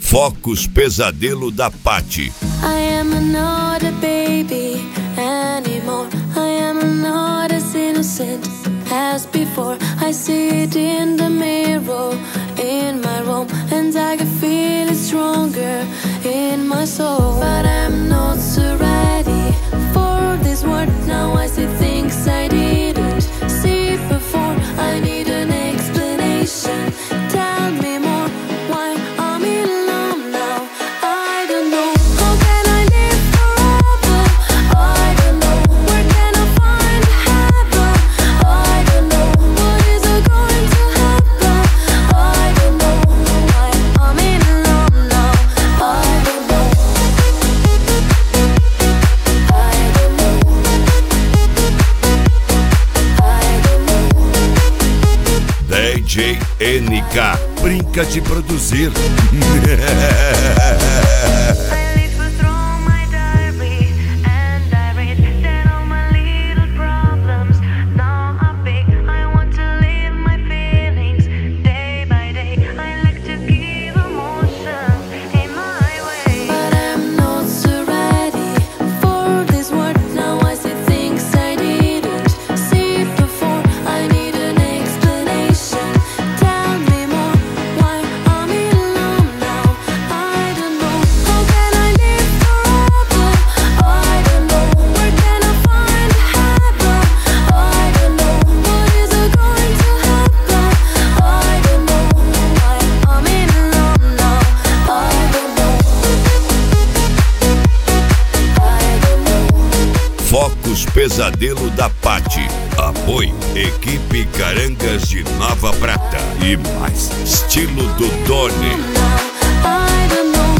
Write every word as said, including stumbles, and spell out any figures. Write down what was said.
Focus Pesadelo da Paty. I am not a baby anymore. I am not as innocent as before. I see it in the mirror in my room, and I can feel it stronger in my soul. But I'm not so ready for this world. Now I see things I didn't see before. I need an explanation. Tell me more. Why I'm in love now? I don't know. How can I live forever? I don't know. Where can I find heaven? I don't know. What is it going to happen? I don't know. Why I'm in love now? I don't know. I don't know. I don't know. D J N K, brinca de produzir. I live through my diary and I read that all my little problems now are big. I want to live my feelings day by day. I like to give emotions in my way. But I'm not so ready for this world. Now I see things I didn't see before. I need an explanation. Tell me more. Why I'm in love now? I don't know. How can I live forever? I don't know. Where can I find heaven? I don't know. What is it going to happen? I don't know. Why I'm in love now? I don't know. I don't know. Focus Pesadelo da Paty. Apoio Equipe Carangas de Nova Prata. E mais estilo do Doni. I don't know.